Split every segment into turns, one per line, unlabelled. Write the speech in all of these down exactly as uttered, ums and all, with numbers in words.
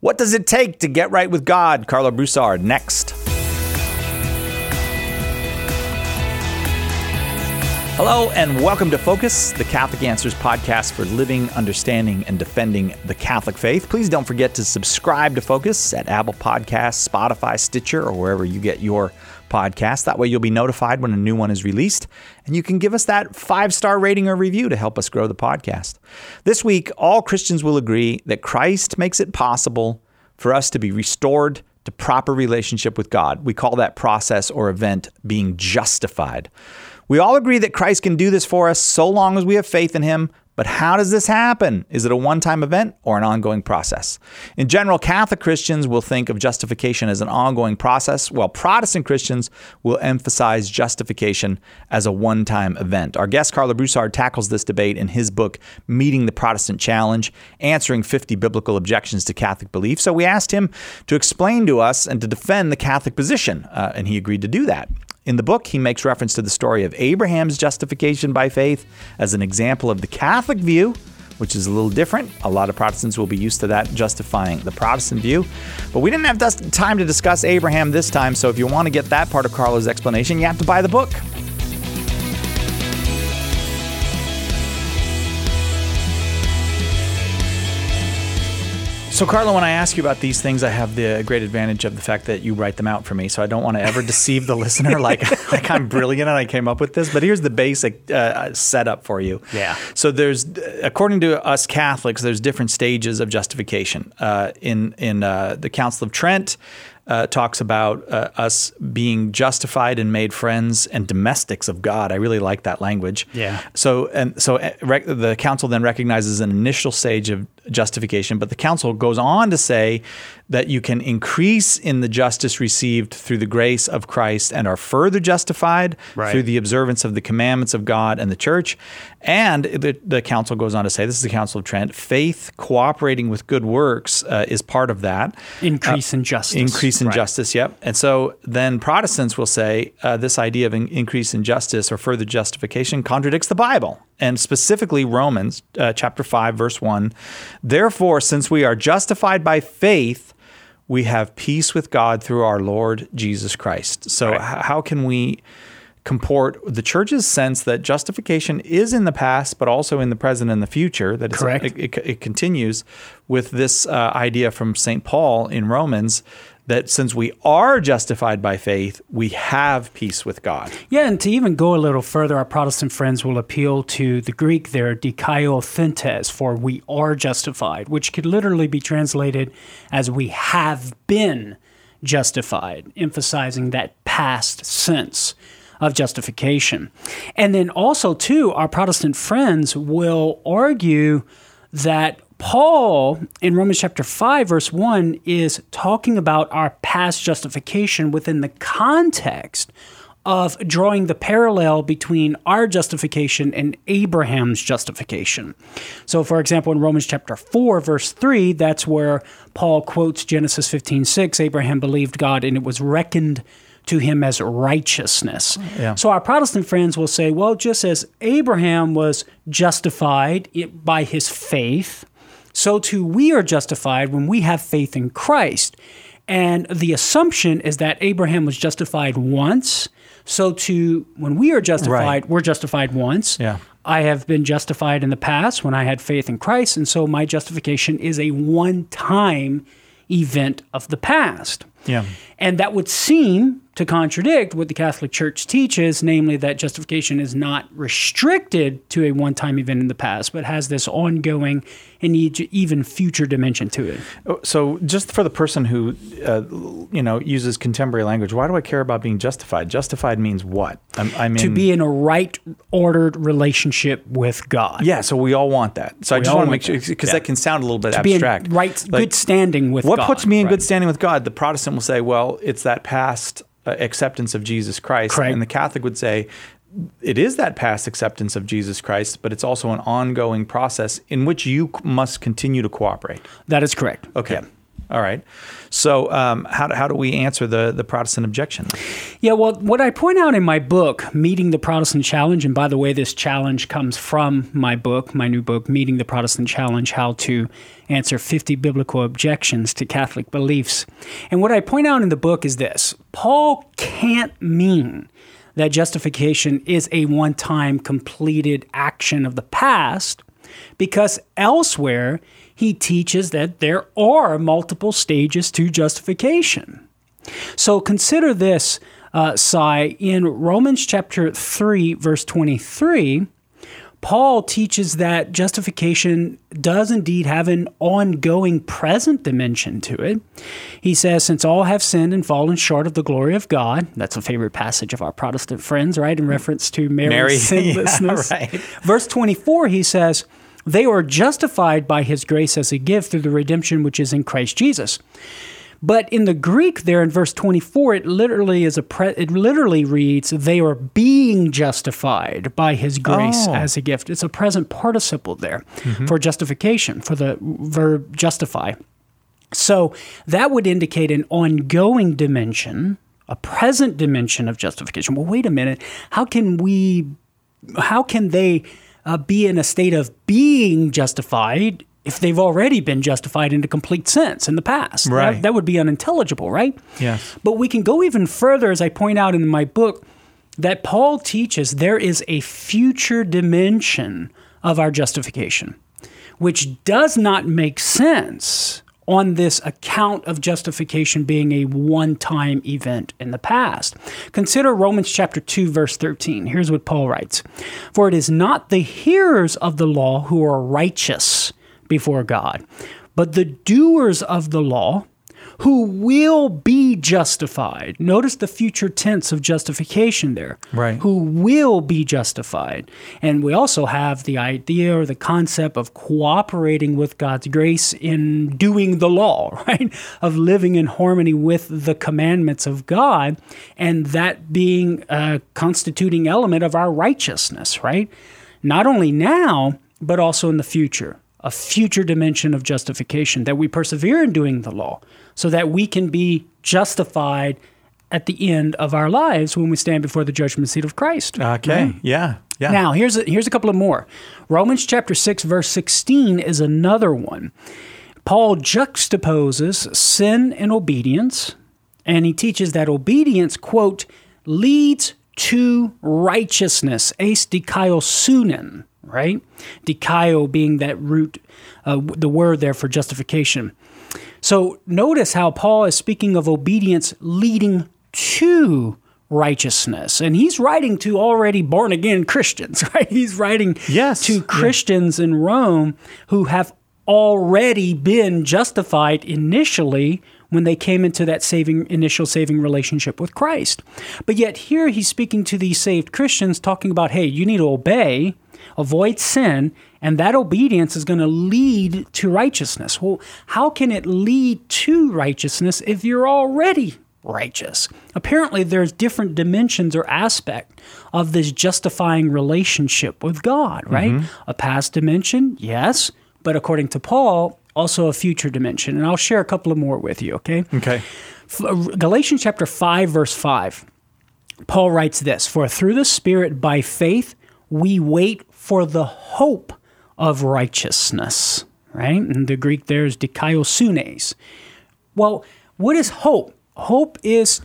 What does it take to get right with God? Karlo Broussard, next. Hello and welcome to Focus, the Catholic Answers podcast for living, understanding, and defending the Catholic faith. Please don't forget to subscribe to Focus at Apple Podcasts, Spotify, Stitcher, or wherever you get your podcasts. That way you'll be notified when a new one is released, and you can give us that five-star rating or review to help us grow the podcast. This week, all Christians will agree that Christ makes it possible for us to be restored to proper relationship with God. We call that process or event being justified. We all agree that Christ can do this for us so long as we have faith in him. But how does this happen? Is it a one-time event or an ongoing process? In general, Catholic Christians will think of justification as an ongoing process, while Protestant Christians will emphasize justification as a one-time event. Our guest, Karlo Broussard, tackles this debate in his book, Meeting the Protestant Challenge, answering fifty biblical objections to Catholic belief. So we asked him to explain to us and to defend the Catholic position, uh, and he agreed to do that. In the book, he makes reference to the story of Abraham's justification by faith as an example of the Catholic view, which is a little different. A lot of Protestants will be used to that, justifying the Protestant view. But we didn't have time to discuss Abraham this time, so if you want to get that part of Karlo's explanation, you have to buy the book. So, Karlo, when I ask you about these things, I have the great advantage of the fact that you write them out for me, so I don't want to ever deceive the listener like, like I'm brilliant and I came up with this. But here's the basic uh, setup for you.
Yeah.
So there's, according to us Catholics, there's different stages of justification. Uh, in in uh, the Council of Trent, Uh, talks about uh, us being justified and made friends and domestics of God. I really like that language.
Yeah.
So and so uh, rec- the council then recognizes an initial stage of justification, but the council goes on to say that you can increase in the justice received through the grace of Christ and are further justified
right.
through the observance of the commandments of God and the church. And the, the council goes on to say, this is the Council of Trent, faith cooperating with good works uh, is part of that.
Increase
uh,
in justice.
Increase in
right.
justice, yep. And so then Protestants will say uh, this idea of an increase in justice or further justification contradicts the Bible. And specifically Romans uh, chapter five, verse one, therefore, since we are justified by faith, we have peace with God through our Lord Jesus Christ. So
right.
h- how can we comport the church's sense that justification is in the past, but also in the present and the future, that it's,
Correct.
It, it, it continues with this uh, idea from Saint Paul in Romans that since we are justified by faith, we have peace with God.
Yeah, and to even go a little further, our Protestant friends will appeal to the Greek there, dikaiosthentes, for we are justified, which could literally be translated as we have been justified, emphasizing that past sense of justification. And then also, too, our Protestant friends will argue that Paul, in Romans chapter five, verse one, is talking about our past justification within the context of drawing the parallel between our justification and Abraham's justification. So, for example, in Romans chapter four, verse three, that's where Paul quotes Genesis fifteen six, Abraham believed God and it was reckoned to him as righteousness.
Yeah.
So our Protestant friends will say, well, just as Abraham was justified by his faith, so too we are justified when we have faith in Christ. And the assumption is that Abraham was justified once, so too when we are justified,
right.
we're justified once.
Yeah.
I have been justified in the past when I had faith in Christ, and so my justification is a one-time event of the past.
Yeah.
And that would seem to contradict what the Catholic Church teaches, namely that justification is not restricted to a one-time event in the past, but has this ongoing and even future dimension to it.
So just for the person who, uh, you know, uses contemporary language, why do I care about being justified? Justified means what? I, I mean,
to be in a right ordered relationship with God.
Yeah, so we all want that. So
we
I just
all
want to
want
make sure, because
yeah.
that can sound a little bit
to
abstract.
Be in right,
like,
good standing with
what
God.
What puts me in
right.
good standing with God? The Protestant will say, well, it's that past uh, acceptance of Jesus Christ.
Correct.
And the Catholic would say, it is that past acceptance of Jesus Christ, but it's also an ongoing process in which you must continue to cooperate.
That is correct.
Okay.
Yeah.
All right. So um, how, do, how do we answer the, the Protestant objection?
Yeah, well, what I point out in my book, Meeting the Protestant Challenge, and by the way, this challenge comes from my book, my new book, Meeting the Protestant Challenge, How to Answer fifty Biblical Objections to Catholic Beliefs. And what I point out in the book is this. Paul can't mean that justification is a one-time completed action of the past, because elsewhere he teaches that there are multiple stages to justification. So consider this, uh, Cy, in Romans chapter three, verse twenty-three, Paul teaches that justification does indeed have an ongoing present dimension to it. He says, since all have sinned and fallen short of the glory of God, that's a favorite passage of our Protestant friends, right, in reference to Mary's
Mary,
sinlessness.
Yeah, right.
Verse twenty-four, he says, they are justified by his grace as a gift through the redemption which is in Christ Jesus. But in the Greek there in verse twenty-four, it literally is a pre- it literally reads, they are being justified by his grace
oh.
as a gift. It's a present participle there mm-hmm. for justification, for the verb justify. So that would indicate an ongoing dimension, a present dimension of justification. Well, wait a minute. How can we, how can they uh, be in a state of being justified if they've already been justified in a complete sense in the past?
Right.
That, that would be unintelligible, right?
Yes.
But we can go even further, as I point out in my book, that Paul teaches there is a future dimension of our justification, which does not make sense on this account of justification being a one-time event in the past. Consider Romans chapter two, verse thirteen. Here's what Paul writes. For it is not the hearers of the law who are righteous before God, but the doers of the law who will be justified. Notice the future tense of justification there.
Right.
Who will be justified. And we also have the idea or the concept of cooperating with God's grace in doing the law, right? Of living in harmony with the commandments of God, and that being a constituting element of our righteousness, right? Not only now, but also in the future. A future dimension of justification, that we persevere in doing the law so that we can be justified at the end of our lives when we stand before the judgment seat of Christ.
Okay,
right?
yeah, yeah.
Now, here's a, here's a couple of more. Romans chapter six, verse sixteen is another one. Paul juxtaposes sin and obedience, and he teaches that obedience, quote, leads to righteousness, eis dikaiosounen, right? Dikaio being that root, uh, the word there for justification. So notice how Paul is speaking of obedience leading to righteousness. And he's writing to already born-again Christians, right? He's writing
yes.
to Christians yeah. in Rome who have already been justified initially when they came into that saving initial saving relationship with Christ. But yet here he's speaking to these saved Christians, talking about, hey, you need to obey, avoid sin, and that obedience is going to lead to righteousness. Well, how can it lead to righteousness if you're already righteous? Apparently, there's different dimensions or aspect of this justifying relationship with God, right? Mm-hmm. A past dimension, yes, but according to Paul, also a future dimension. And I'll share a couple of more with you, okay?
Okay.
Galatians chapter five, verse five, Paul writes this, for through the Spirit by faith, we wait for the hope of righteousness, right? And the Greek there is dikaiosounes. Well, what is hope? Hope is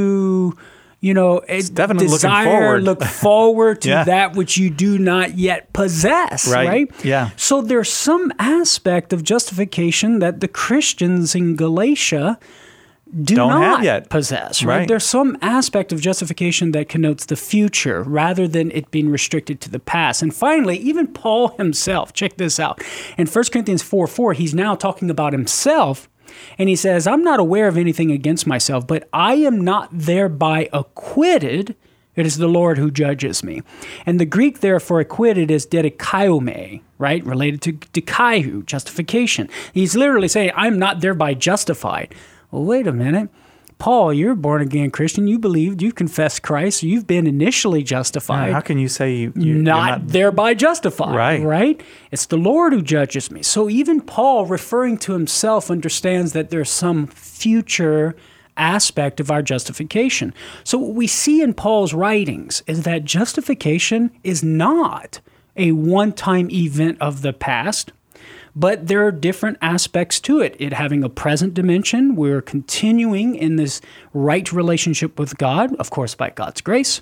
to, you know,
it's definitely
desire,
looking forward.
look forward to
yeah.
that which you do not yet possess, right. right?
Yeah.
So there's some aspect of justification that the Christians in Galatia do
Don't
not
have yet.
possess, right?
right?
There's some aspect of justification that connotes the future rather than it being restricted to the past. And finally, even Paul himself, check this out. In First Corinthians four four, he's now talking about himself, and he says, I'm not aware of anything against myself, but I am not thereby acquitted. It is the Lord who judges me. And the Greek there for acquitted is dedikaiome, right? Related to dikaiou, justification. He's literally saying, I'm not thereby justified. Well, wait a minute. Paul, you're a born-again Christian. You believed, you confessed Christ. You've been initially justified.
Yeah, how can you say you, you,
not,
you're not
thereby justified?
Right.
Right? It's the Lord who judges me. So even Paul, referring to himself, understands that there's some future aspect of our justification. So what we see in Paul's writings is that justification is not a one-time event of the past, but there are different aspects to it. It having a present dimension. We're continuing in this right relationship with God, of course, by God's grace.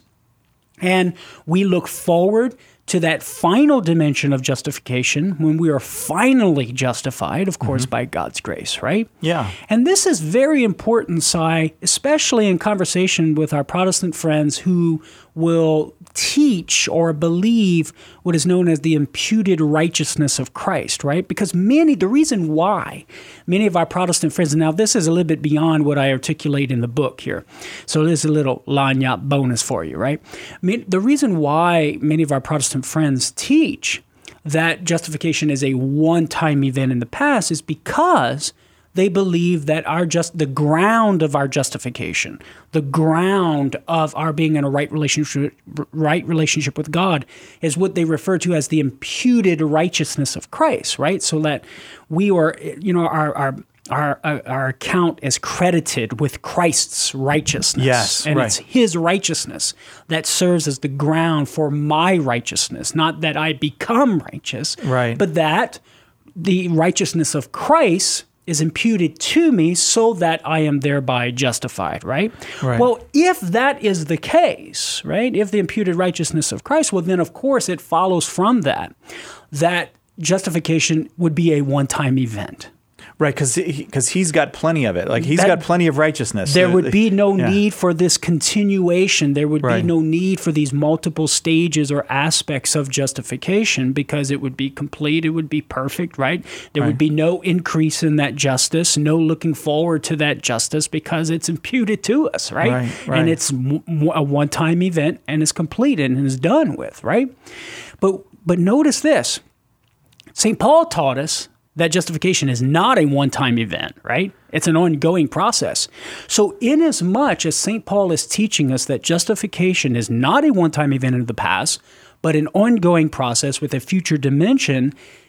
And we look forward to that final dimension of justification when we are finally justified, of course, mm-hmm. by God's grace, right?
Yeah.
And this is very important, Si, especially in conversation with our Protestant friends who will teach or believe what is known as the imputed righteousness of Christ, right? Because many, the reason why many of our Protestant friends, and now this is a little bit beyond what I articulate in the book here, so this is a little lagniappe bonus for you, right? The reason why many of our Protestant friends teach that justification is a one-time event in the past is because they believe that our just the ground of our justification, the ground of our being in a right relationship, right relationship with God, is what they refer to as the imputed righteousness of Christ, right? So that we are, you know, our our our our account is credited with Christ's righteousness.
Yes,
and
right.
It's His righteousness that serves as the ground for my righteousness, not that I become righteous,
right?
But that the righteousness of Christ is imputed to me so that I am thereby justified, right?
Right?
Well, if that is the case, right, if the imputed righteousness of Christ, well, then of course it follows from that that justification would be a one-time event.
Right, because because he's got plenty of it. Like he's
That-
got plenty of righteousness.
There would be no
Yeah.
need for this continuation. There would
Right.
be no need for these multiple stages or aspects of justification because it would be complete. It would be perfect, right? There
Right.
would be no increase in that justice, no looking forward to that justice because it's imputed to us, right?
Right, right.
And it's w- w- a one-time event and is completed and is done with, right? But but notice this. Saint Paul taught us that justification is not a one-time event, right? It's an ongoing process. So inasmuch as Saint Paul is teaching us that justification is not a one-time event in the past, but an ongoing process with a future dimension,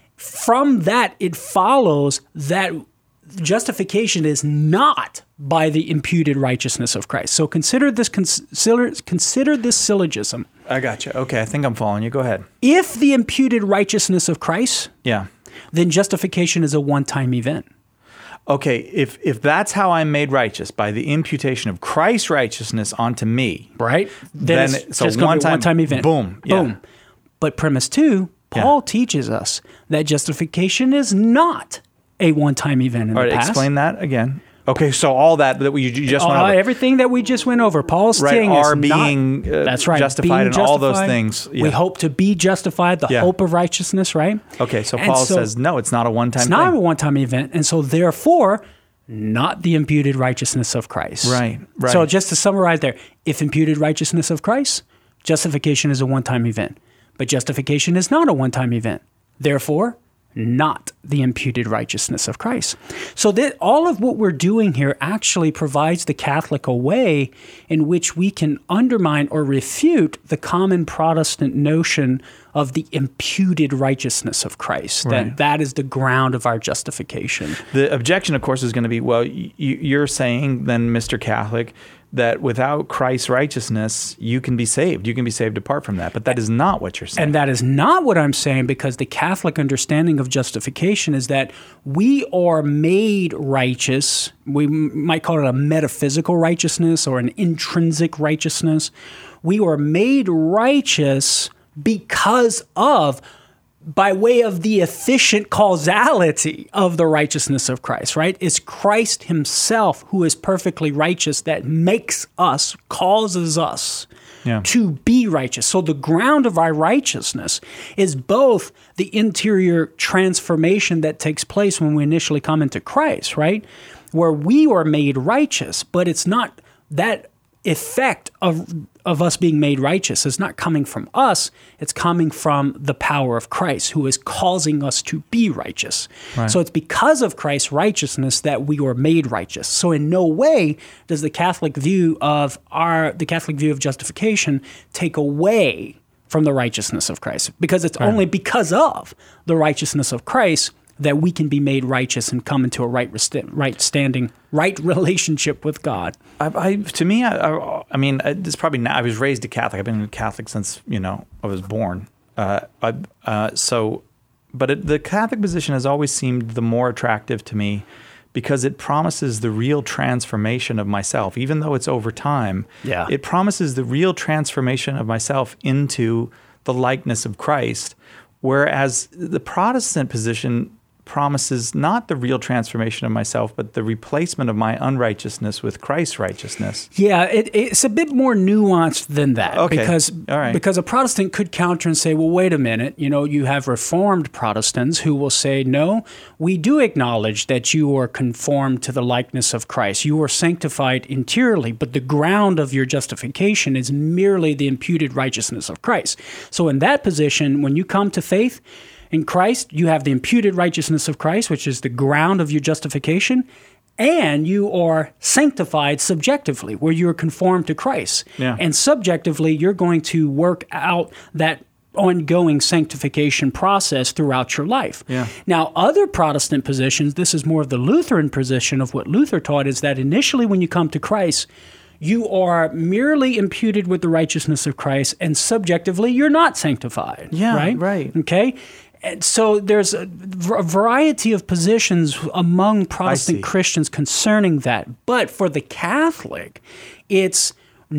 from that it follows that justification is not by the imputed righteousness of Christ. So consider this consider, consider this syllogism.
I got you. Okay, I think I'm following you. Go ahead.
If the imputed righteousness of Christ,
Yeah.
then justification is a one-time event.
Okay, if if that's how I'm made righteous, by the imputation of Christ's righteousness onto me,
Right?
Then
it's
it's a
just gonna be
one-time-
one-time event.
boom, yeah.
Boom. But premise two, Paul teaches us that justification is not a one-time event in
all
the
right,
past.
explain that again. Okay, so all that that we you just went
Uh,
over,
everything that we just went over, Paul's
right,
saying
are
is
being
not,
uh,
that's right,
justified
being
and all those
justified.
things.
We
Yeah.
hope to be justified, the
Yeah.
hope of righteousness, right?
Okay, so
And
Paul
so
says no, it's not a one-time
It's
thing.
not a one-time event, and so therefore, not the imputed righteousness of Christ.
Right, right.
So just to summarize there, if imputed righteousness of Christ, justification is a one-time event. But justification is not a one-time event. Therefore, not the imputed righteousness of Christ. So that all of what we're doing here actually provides the Catholic a way in which we can undermine or refute the common Protestant notion of the imputed righteousness of Christ,
Right.
that that is the ground of our justification.
The objection, of course, is going to be, well, y- you're saying then, Mister Catholic, that without Christ's righteousness, you can be saved. You can be saved apart from that. But that is not what you're saying.
And that is not what I'm saying, because the Catholic understanding of justification is that we are made righteous. We m- might call it a metaphysical righteousness or an intrinsic righteousness. We are made righteous because of, by way of the efficient causality of the righteousness of Christ, right? It's Christ himself who is perfectly righteous that makes us, causes us
Yeah.
to be righteous. So the ground of our righteousness is both the interior transformation that takes place when we initially come into Christ, right? Where we are made righteous, but it's not that effect of of us being made righteous is not coming from us. It's coming from the power of Christ, who is causing us to be righteous. Right. So it's because of Christ's righteousness that we were made righteous. So in no way does the Catholic view of our the Catholic view of justification take away from the righteousness of Christ, because it's right. only because of the righteousness of Christ that we can be made righteous and come into a right, right standing, right relationship with God.
I, I to me, I, I, I mean, it's probably not, I was raised a Catholic. I've been a Catholic since you know I was born. Uh, I, uh, so, but it, the Catholic position has always seemed the more attractive to me, because it promises the real transformation of myself, even though it's over time.
Yeah.
It promises the real transformation of myself into the likeness of Christ, whereas the Protestant position promises not the real transformation of myself, but the replacement of my unrighteousness with Christ's righteousness.
Yeah, it, it's a bit more nuanced than that.
Okay.
Because,
All right.
because a Protestant could counter and say, well, wait a minute, you know, you have Reformed Protestants who will say, no, we do acknowledge that you are conformed to the likeness of Christ. You are sanctified interiorly, but the ground of your justification is merely the imputed righteousness of Christ. So in that position, when you come to faith in Christ, you have the imputed righteousness of Christ, which is the ground of your justification, and you are sanctified subjectively, where you are conformed to Christ.
Yeah.
And subjectively, you're going to work out that ongoing sanctification process throughout your life.
Yeah.
Now, other Protestant positions, this is more of the Lutheran position of what Luther taught, is that initially when you come to Christ, you are merely imputed with the righteousness of Christ, and subjectively, you're not sanctified.
Yeah,
right?
right.
Okay? And so there's a, a variety of positions among Protestant Christians concerning that. But for the Catholic, it's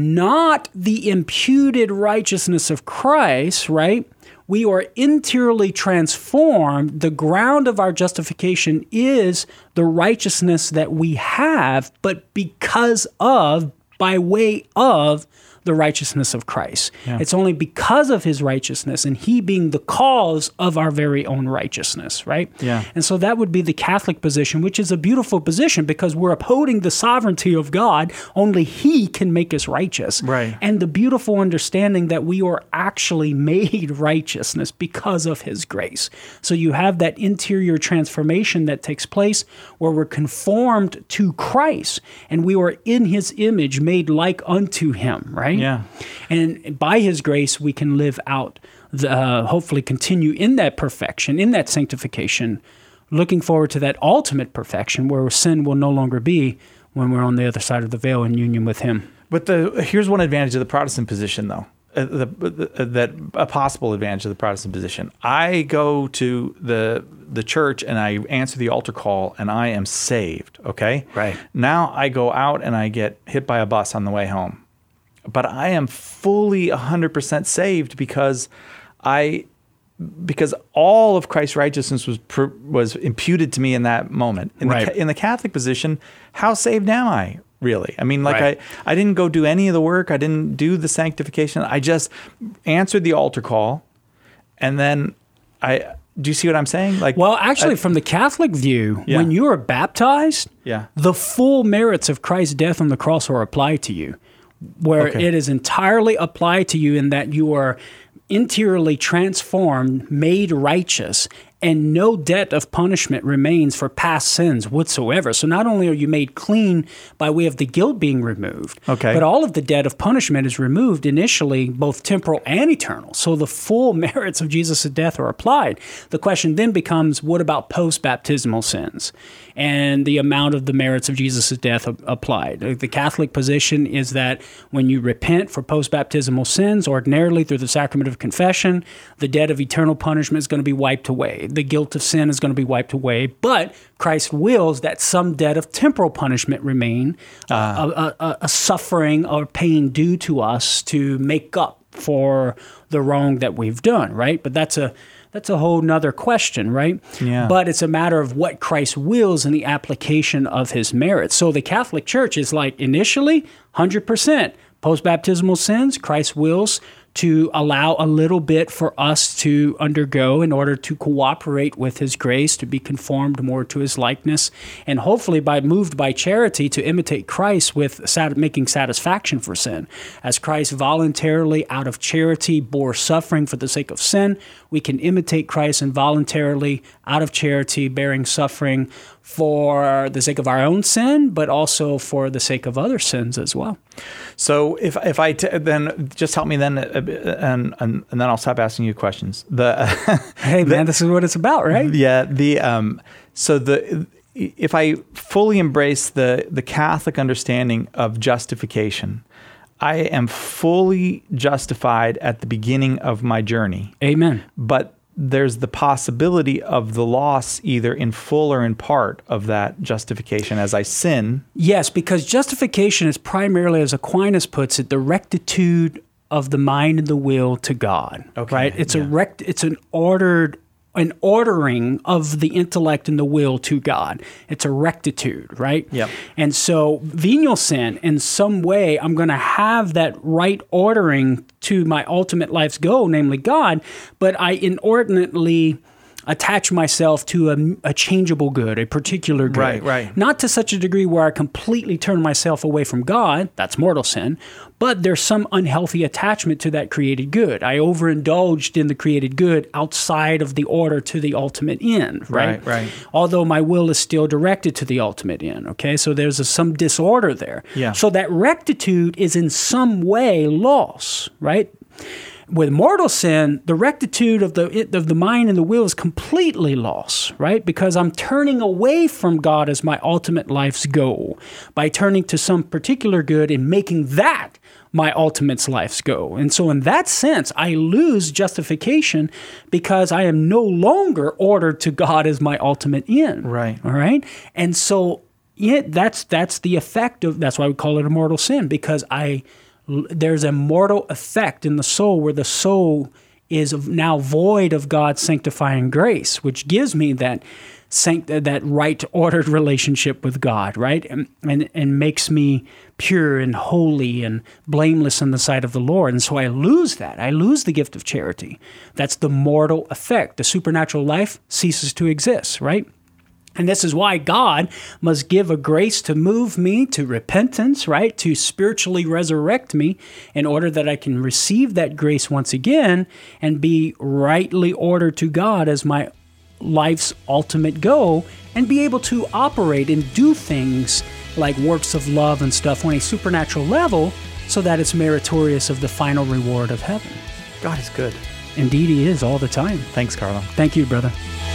not the imputed righteousness of Christ, right? We are interiorly transformed. The ground of our justification is the righteousness that we have, but because of, by way of, the righteousness of Christ. Yeah. It's only because of his righteousness and he being the cause of our very own righteousness, right?
Yeah.
And so that would be the Catholic position, which is a beautiful position because we're upholding the sovereignty of God. Only he can make us righteous.
Right.
And the beautiful understanding that we are actually made righteousness because of his grace. So you have that interior transformation that takes place where we're conformed to Christ and we are in his image made like unto him, right?
Yeah.
And by his grace, we can live out, the, uh, hopefully continue in that perfection, in that sanctification, looking forward to that ultimate perfection where sin will no longer be when we're on the other side of the veil in union with him.
But the here's one advantage of the Protestant position, though, uh, the, the, that a possible advantage of the Protestant position. I go to the the church and I answer the altar call and I am saved, okay?
Right.
Now I go out and I get hit by a bus on the way home. But I am fully one hundred percent saved because I, because all of Christ's righteousness was was imputed to me in that moment. In,
right.
the, in the Catholic position, how saved am I, really? I mean, like
right.
I, I didn't go do any of the work. I didn't do the sanctification. I just answered the altar call. And then I, do you see what I'm saying? Like,
well, actually,
I,
from the Catholic view,
yeah.
when you are baptized,
yeah.
the full merits of Christ's death on the cross are applied to you. Where
okay.
it is entirely applied to you in that you are interiorly transformed, made righteous, and no debt of punishment remains for past sins whatsoever. So not only are you made clean by way of the guilt being removed,
okay.
but all of the debt of punishment is removed initially, both temporal and eternal. So the full merits of Jesus' death are applied. The question then becomes, what about post-baptismal sins? And the amount of the merits of Jesus' death applied. The Catholic position is that when you repent for post-baptismal sins, ordinarily through the sacrament of confession, the debt of eternal punishment is going to be wiped away. The guilt of sin is going to be wiped away. But Christ wills that some debt of temporal punishment remain, uh, a, a, a suffering or pain due to us to make up for the wrong that we've done, right? But that's a That's a whole nother question, right?
Yeah.
But it's a matter of what Christ wills in the application of his merits. So the Catholic Church is like initially one hundred percent post-baptismal sins, Christ wills to allow a little bit for us to undergo in order to cooperate with his grace, to be conformed more to his likeness, and hopefully by moved by charity to imitate Christ with sat- making satisfaction for sin. As Christ voluntarily out of charity bore suffering for the sake of sin, we can imitate Christ and voluntarily out of charity bearing suffering for the sake of our own sin, but also for the sake of other sins as well.
So if if I t- then just help me then, uh, and, and and then I'll stop asking you questions. The
hey man, the, this is what it's about, right?
Yeah. The um. So the if I fully embrace the the Catholic understanding of justification, I am fully justified at the beginning of my journey.
Amen.
But there's the possibility of the loss either in full or in part of that justification as I sin.
Yes, because justification is primarily, as Aquinas puts it, the rectitude of the mind and the will to God.
Okay,
right? It's
yeah.
a rect. It's an ordered, an ordering of the intellect and the will to God. It's a rectitude, right?
Yep.
And so venial sin, in some way, I'm going to have that right ordering to my ultimate life's goal, namely God, but I inordinately attach myself to a, a changeable good, a particular good.
Right, right.
Not to such a degree where I completely turn myself away from God, that's mortal sin, but there's some unhealthy attachment to that created good. I overindulged in the created good outside of the order to the ultimate end, right?
Right, right.
Although my will is still directed to the ultimate end, okay? So there's a, some disorder there.
Yeah.
So that rectitude is in some way loss, right? With mortal sin, the rectitude of the of the mind and the will is completely lost, right? Because I'm turning away from God as my ultimate life's goal by turning to some particular good and making that my ultimate life's goal. And so in that sense, I lose justification because I am no longer ordered to God as my ultimate end.
Right.
All right? And so yeah, that's that's the effect of, that's why we call it a mortal sin, because I there's a mortal effect in the soul where the soul is now void of God's sanctifying grace, which gives me that sanct- that right ordered relationship with God, right? And, and and makes me pure and holy and blameless in the sight of the Lord. And so I lose that. I lose the gift of charity. That's the mortal effect. The supernatural life ceases to exist, right? And this is why God must give a grace to move me to repentance, right? To spiritually resurrect me in order that I can receive that grace once again and be rightly ordered to God as my life's ultimate goal and be able to operate and do things like works of love and stuff on a supernatural level so that it's meritorious of the final reward of heaven.
God is good.
Indeed, He is all the time.
Thanks, Carlo.
Thank you, brother.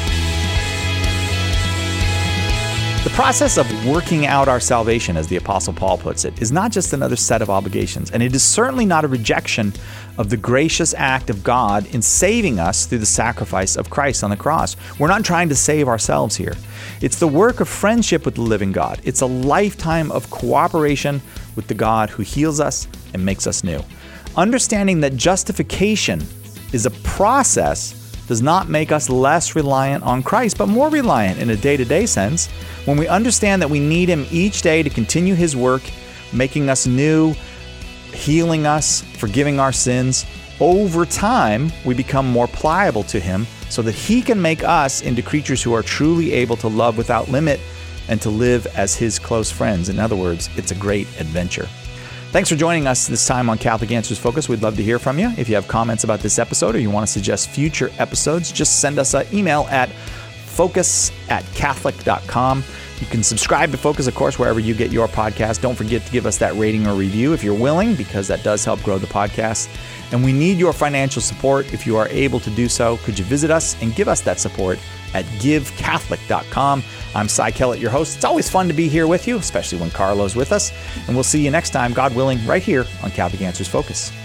The process of working out our salvation, as the Apostle Paul puts it, is not just another set of obligations, and it is certainly not a rejection of the gracious act of God in saving us through the sacrifice of Christ on the cross. We're not trying to save ourselves here. It's the work of friendship with the living God. It's a lifetime of cooperation with the God who heals us and makes us new. Understanding that justification is a process does not make us less reliant on Christ, but more reliant in a day-to-day sense. When we understand that we need Him each day to continue His work, making us new, healing us, forgiving our sins, over time, we become more pliable to Him so that He can make us into creatures who are truly able to love without limit and to live as His close friends. In other words, it's a great adventure. Thanks for joining us this time on Catholic Answers Focus. We'd love to hear from you. If you have comments about this episode or you want to suggest future episodes, just send us an email at focus at catholic dot com. You can subscribe to Focus, of course, wherever you get your podcast. Don't forget to give us that rating or review if you're willing, because that does help grow the podcast. And we need your financial support. If you are able to do so, could you visit us and give us that support at give catholic dot com. I'm Cy Kellett, your host. It's always fun to be here with you, especially when Carlo's with us. And we'll see you next time, God willing, right here on Catholic Answers Focus.